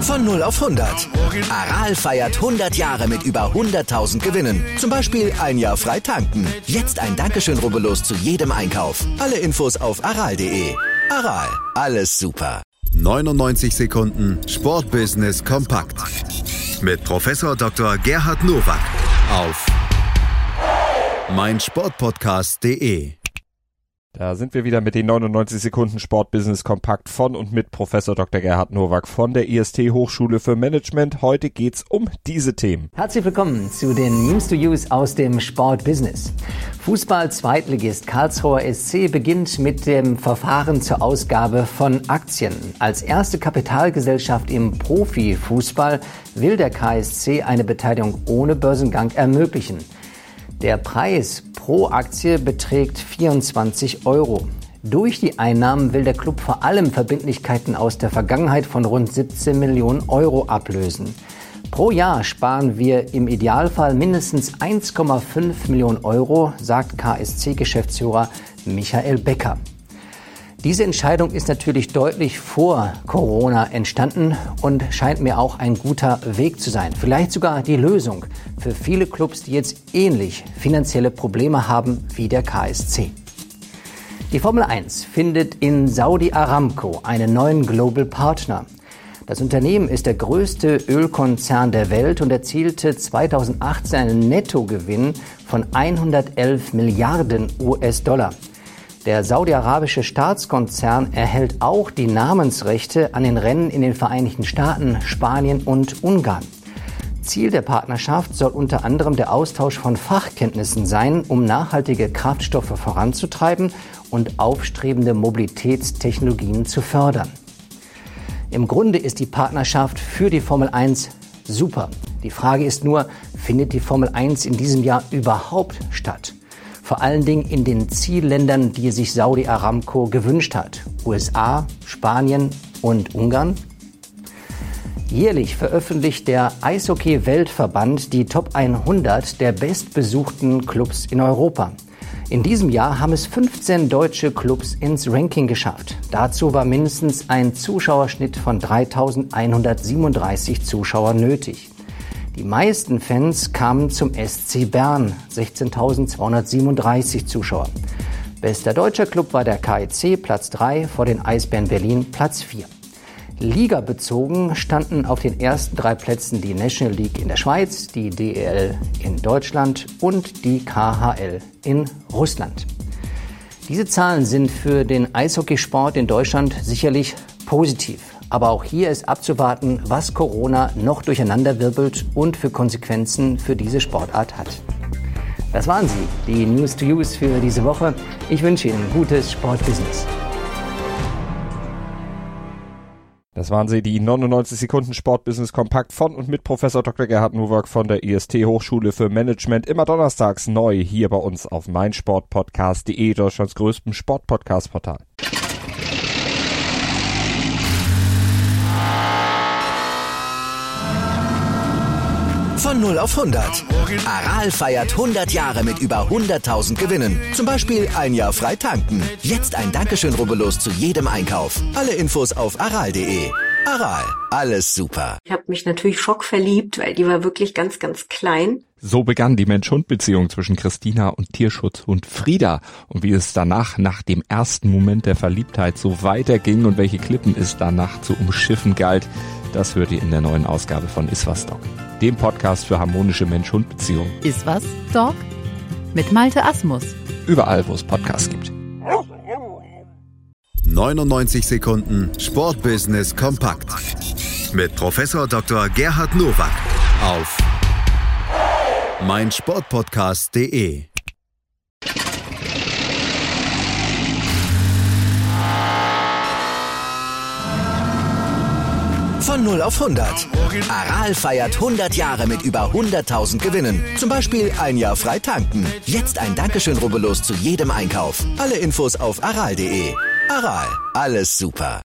Von 0 auf 100. Aral feiert 100 Jahre mit über 100.000 Gewinnen. Zum Beispiel ein Jahr frei tanken. Jetzt ein Dankeschön, rubbellos zu jedem Einkauf. Alle Infos auf aral.de. Aral, alles super. 99 Sekunden Sportbusiness kompakt. Mit Professor Dr. Gerhard Nowak auf meinsportpodcast.de. Da sind wir wieder mit den 99 Sekunden Sportbusiness kompakt von und mit Professor Dr. Gerhard Nowak von der IST Hochschule für Management. Heute geht's um diese Themen. Herzlich willkommen zu den News to Use aus dem Sportbusiness. Fußball-Zweitligist Karlsruher SC beginnt mit dem Verfahren zur Ausgabe von Aktien. Als erste Kapitalgesellschaft im Profifußball will der KSC eine Beteiligung ohne Börsengang ermöglichen. Der Preis pro Aktie beträgt 24 €. Durch die Einnahmen will der Club vor allem Verbindlichkeiten aus der Vergangenheit von rund 17 Millionen € ablösen. Pro Jahr sparen wir im Idealfall mindestens 1,5 Millionen €, sagt KSC-Geschäftsführer Michael Becker. Diese Entscheidung ist natürlich deutlich vor Corona entstanden und scheint mir auch ein guter Weg zu sein. Vielleicht sogar die Lösung für viele Clubs, die jetzt ähnlich finanzielle Probleme haben wie der KSC. Die Formel 1 findet in Saudi Aramco einen neuen Global Partner. Das Unternehmen ist der größte Ölkonzern der Welt und erzielte 2018 einen Nettogewinn von 111 Milliarden US-Dollar. Der saudi-arabische Staatskonzern erhält auch die Namensrechte an den Rennen in den Vereinigten Staaten, Spanien und Ungarn. Ziel der Partnerschaft soll unter anderem der Austausch von Fachkenntnissen sein, um nachhaltige Kraftstoffe voranzutreiben und aufstrebende Mobilitätstechnologien zu fördern. Im Grunde ist die Partnerschaft für die Formel 1 super. Die Frage ist nur, findet die Formel 1 in diesem Jahr überhaupt statt? Vor allen Dingen in den Zielländern, die sich Saudi Aramco gewünscht hat. USA, Spanien und Ungarn. Jährlich veröffentlicht der Eishockey-Weltverband die Top 100 der bestbesuchten Clubs in Europa. In diesem Jahr haben es 15 deutsche Clubs ins Ranking geschafft. Dazu war mindestens ein Zuschauerschnitt von 3.137 Zuschauern nötig. Die meisten Fans kamen zum SC Bern, 16.237 Zuschauer. Bester deutscher Club war der KEC, Platz 3, vor den Eisbären Berlin, Platz 4. Ligabezogen standen auf den ersten 3 Plätzen die National League in der Schweiz, die DEL in Deutschland und die KHL in Russland. Diese Zahlen sind für den Eishockeysport in Deutschland sicherlich positiv. Aber auch hier ist abzuwarten, was Corona noch durcheinanderwirbelt und für Konsequenzen für diese Sportart hat. Das waren sie, die News to Use für diese Woche. Ich wünsche Ihnen gutes Sportbusiness. Das waren sie, die 99 Sekunden Sportbusiness kompakt von und mit Professor Dr. Gerhard Nowak von der IST Hochschule für Management. Immer donnerstags neu hier bei uns auf meinsportpodcast.de, Deutschlands größtem Sportpodcast-Portal. Von 0 auf 100. Aral feiert 100 Jahre mit über 100.000 Gewinnen. Zum Beispiel ein Jahr frei tanken. Jetzt ein Dankeschön, rubbellos zu jedem Einkauf. Alle Infos auf aral.de. Aral, alles super. Ich habe mich natürlich schockverliebt, weil die war wirklich ganz, ganz klein. So begann die Mensch-Hund-Beziehung zwischen Christina und Tierschutzhund Frieda. Und wie es danach, nach dem ersten Moment der Verliebtheit, so weiterging und welche Klippen es danach zu umschiffen galt, das hört ihr in der neuen Ausgabe von Iswas Dog, dem Podcast für harmonische Mensch-Hund-Beziehungen. Iswas Dog mit Malte Asmus. Überall, wo es Podcasts gibt. 99 Sekunden Sportbusiness kompakt. Mit Professor Dr. Gerhard Nowak auf meinsportpodcast.de. Von 0 auf 100. Aral feiert 100 Jahre mit über 100.000 Gewinnen. Zum Beispiel ein Jahr frei tanken. Jetzt ein Dankeschön, rubbellos zu jedem Einkauf. Alle Infos auf aral.de. Aral, alles super.